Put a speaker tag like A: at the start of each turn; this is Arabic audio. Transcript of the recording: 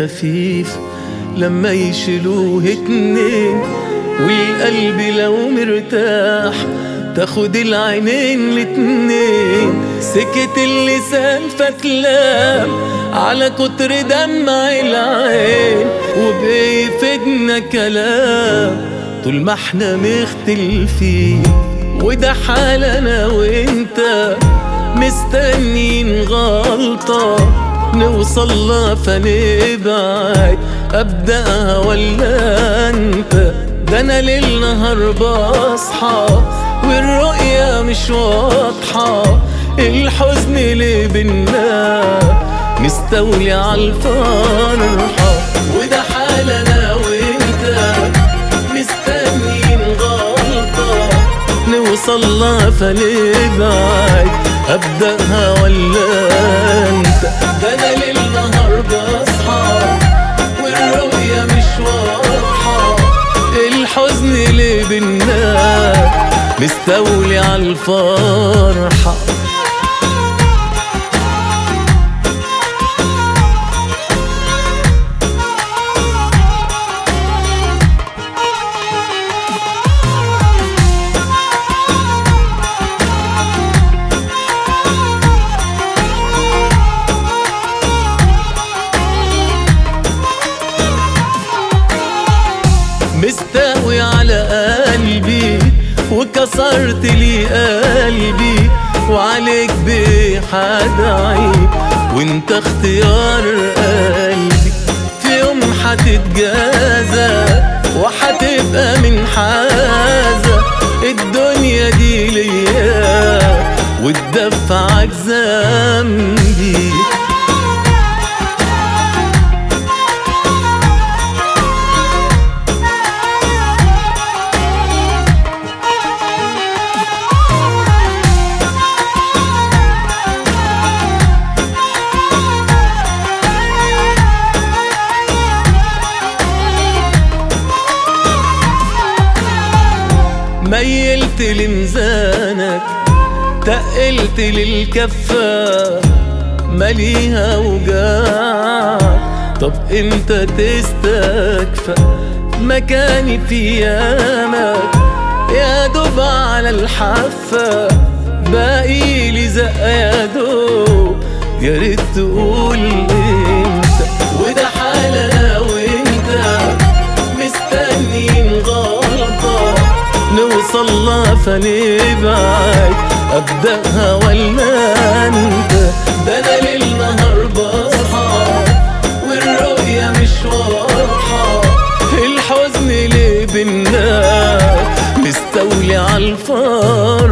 A: خفيف لما يشيلوه اتنين، والقلب لو مرتاح تاخد العينين الاتنين. سكت اللسان فتلام على كتر دمع العين، وبيفيدنا كلام طول ما احنا مختلفين. وده حال انا وانت مستنين غلطة نوصل لها فنبعد، ابدأها ولا انت؟ ده انا ليل نهار بصحى والرؤية مش واضحة، الحزن اللي بينا مستولي عالفرحة. وده حال انا وانت مستنين غلطة نوصل لها فنبعد، ابدأها ولا انت؟ ده انا ليل نهار بصحى والرؤية مش واضحة، الحزن اللي بينا مستولي عالفرحة. مستقوي على قلبي وكسرت لي قلبي، وعليك بحد عيب وانت اختيار قلبي. في يوم حتتجازى وحتبقى من حازة الدنيا دي ليا وتدفعك ذنبي. ميلت لميزانك تقلت للكفة مليها وجاع، طب امتى تستكفى؟ مكاني في يامك يا دوب على الحافة، باقي لي زقة يا دوب يا ريت تقول امتى. وده حال انا وانت مستنين غلطة نوصل لها فنبعد، ابدأها ولا انت؟ ده انا ليل نهار بصحى والرؤية مش واضحة، الحزن اللي بينا مستولي عالفرحة.